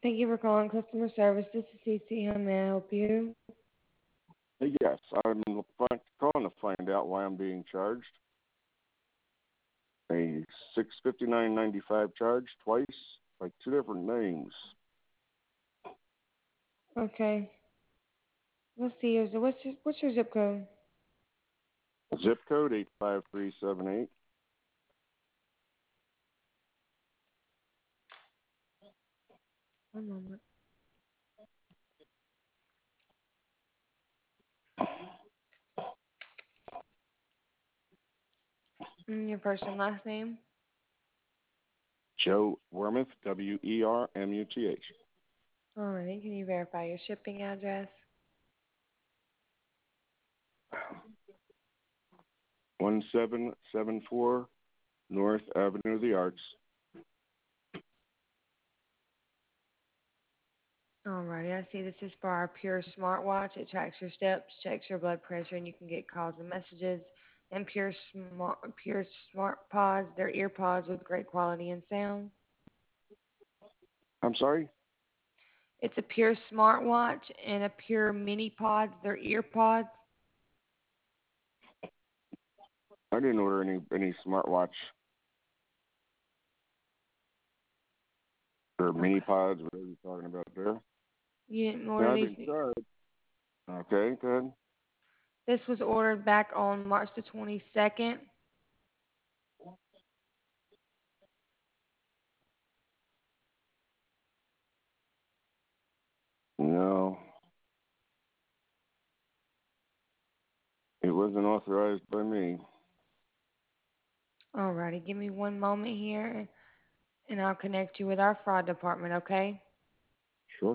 Thank you for calling customer service. This is Cece. How may I help you? Yes, I'm calling to find out why I'm being charged a $659.95 charge twice by two different names. Okay. Let's see. What's your zip code? Zip code 85378. One moment. Your first and last name? Joe Wermuth, Wermuth. Alrighty. Can you verify your shipping address? 1774 North Avenue of the Arts. Alrighty. I see this is for our Pure smartwatch. It tracks your steps, checks your blood pressure, and you can get calls and messages. And Pure Smart Pods, they're ear pods with great quality and sound. I'm sorry? It's a Pure smartwatch and a Pure mini pods. They're ear pods. I didn't order any smartwatch or Okay. mini pods, whatever you're talking about there. You didn't Yeah, order I've these. been charged. Okay, good. This was ordered back on March the 22nd. No, it wasn't authorized by me. Alrighty, give me one moment here and I'll connect you with our fraud department, okay? Sure.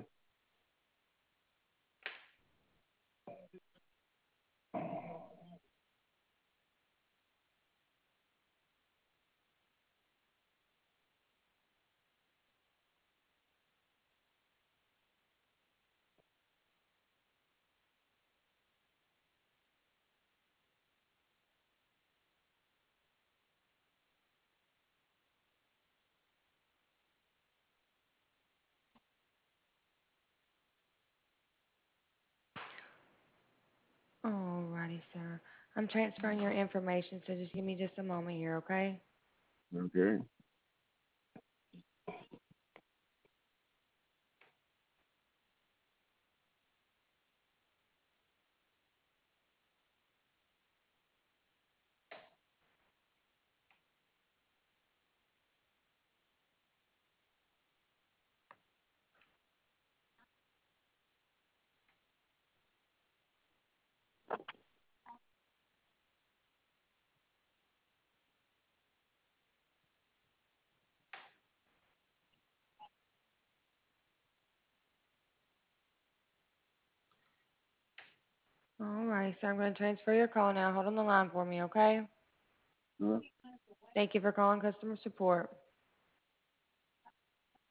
Alrighty, sir. I'm transferring your information, so just give me just a moment here, okay? Okay. Alright, sir. I'm going to transfer your call now. Hold on the line for me, okay? Uh, Thank you for calling customer support.